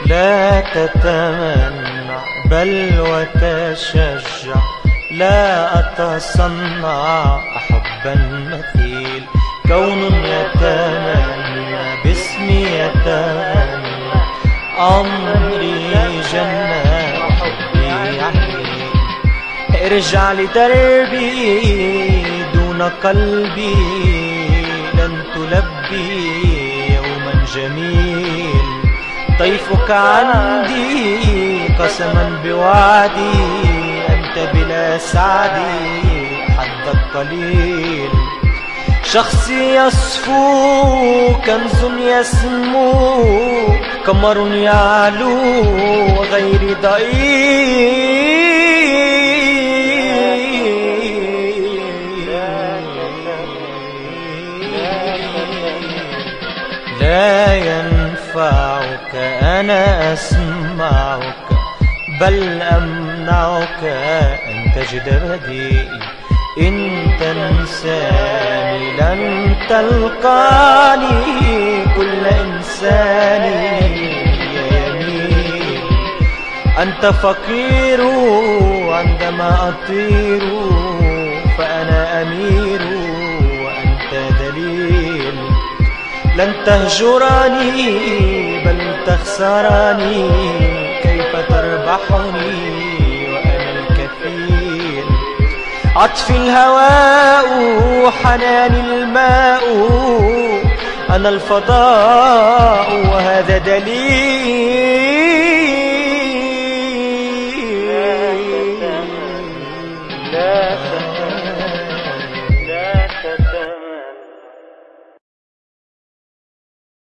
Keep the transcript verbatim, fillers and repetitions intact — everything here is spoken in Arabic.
لا تتمنع بل وتشجع، لا أتصنع حبا مثيل. كون يتمنى باسمي يتمنى، أمري جنة وحبي يحيي. ارجع لدربي دون قلبي، لن تلبي يوما جميل. طيفك عندي قسما بوعدي، أنت بلا سعدي حظك قليل. شخصي يصفو كنز يسمو، قمر يعلو وغيري ضئيل. لا ينفعك أنا أسمعك بل أمنعك أن تجد بديل. إن تنساني لن تلقاني، كل إنسان يميل. أنت فقير عندما أطير، فأنا أمير وأنت دليل. لن تهجرني بل تخسرني، كيف تربحني وأنا الكفيل. عطفي الهواء حناني الماء، أنا الفضاء وهذا دليل. لا